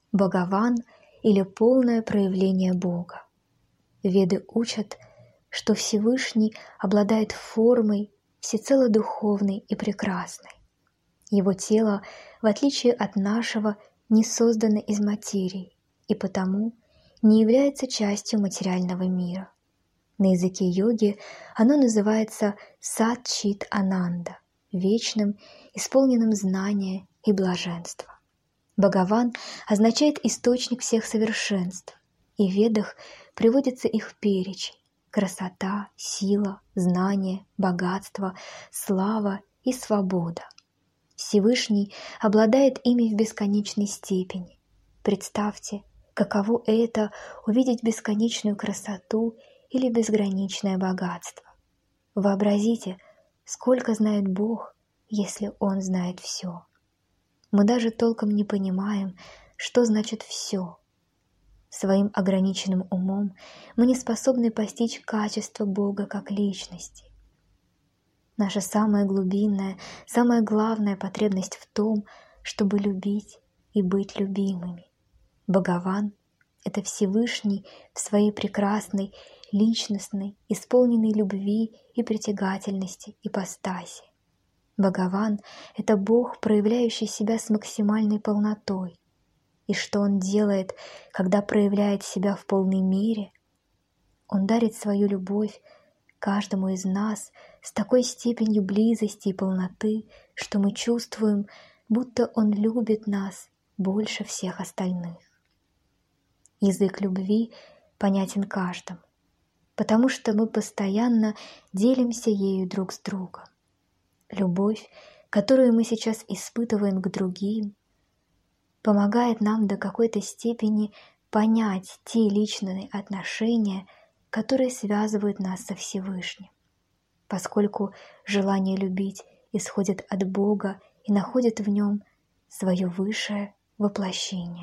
Бхагаван или полное проявление Бога. Веды учат, что Всевышний обладает формой всецело духовной и прекрасной. Его тело, в отличие от нашего, не создано из материи и потому не является частью материального мира. На языке йоги оно называется Сат-Чит-Ананда, вечным, исполненным знания и блаженства. Бхагаван означает источник всех совершенств, и в Ведах приводится их перечень: красота, сила, знание, богатство, слава и свобода. Всевышний обладает ими в бесконечной степени. Представьте, каково это — увидеть бесконечную красоту или безграничное богатство. Вообразите, сколько знает Бог, если Он знает все. Мы даже толком не понимаем, что значит «все». Своим ограниченным умом мы не способны постичь качество Бога как личности. Наша самая глубинная, самая главная потребность в том, чтобы любить и быть любимыми. Бхагаван — это Всевышний в своей прекрасной, личностной, исполненной любви и притягательности ипостаси. Бхагаван — это Бог, проявляющий себя с максимальной полнотой. И что Он делает, когда проявляет себя в полной мере? Он дарит свою любовь каждому из нас с такой степенью близости и полноты, что мы чувствуем, будто Он любит нас больше всех остальных. Язык любви понятен каждому, потому что мы постоянно делимся ею друг с другом. Любовь, которую мы сейчас испытываем к другим, помогает нам до какой-то степени понять те личные отношения, которые связывают нас со Всевышним, поскольку желание любить исходит от Бога и находит в нем свое высшее воплощение.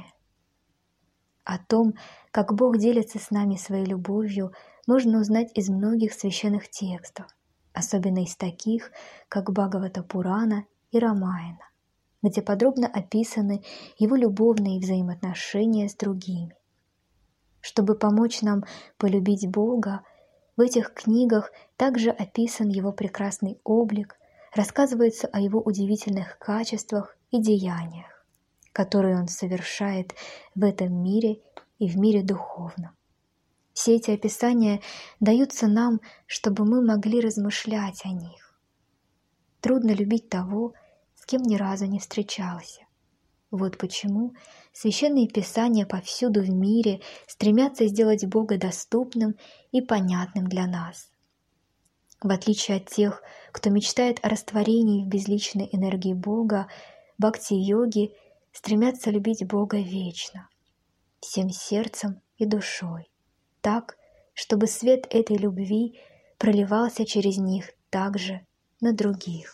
О том, как Бог делится с нами своей любовью, можно узнать из многих священных текстов, особенно из таких, как Бхагавата-пурана и Рамаяна, где подробно описаны его любовные взаимоотношения с другими. Чтобы помочь нам полюбить Бога, в этих книгах также описан его прекрасный облик, рассказывается о его удивительных качествах и деяниях, которые он совершает в этом мире и в мире духовном. Все эти описания даются нам, чтобы мы могли размышлять о них. Трудно любить того, с кем ни разу не встречался. Вот почему священные писания повсюду в мире стремятся сделать Бога доступным и понятным для нас. В отличие от тех, кто мечтает о растворении в безличной энергии Бога, бхакти-йоги стремятся любить Бога вечно, всем сердцем и душой, так, чтобы свет этой любви проливался через них также на других.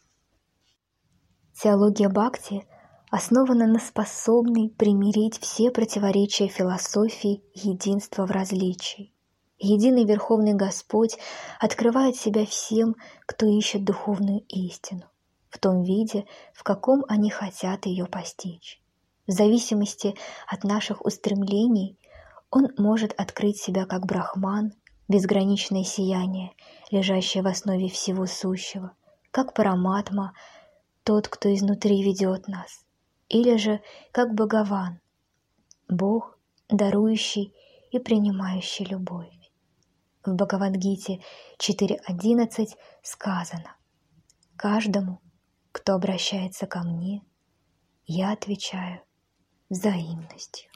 Теология бхакти основана на способной примирить все противоречия философии единства в различии. Единый Верховный Господь открывает себя всем, кто ищет духовную истину, в том виде, в каком они хотят ее постичь. В зависимости от наших устремлений Он может открыть себя как Брахман, безграничное сияние, лежащее в основе всего сущего, как Параматма, тот, кто изнутри ведет нас, или же как Бхагаван, Бог, дарующий и принимающий любовь. В Бхагавад-гите 4.11 сказано: «Каждому, кто обращается ко мне, я отвечаю взаимностью».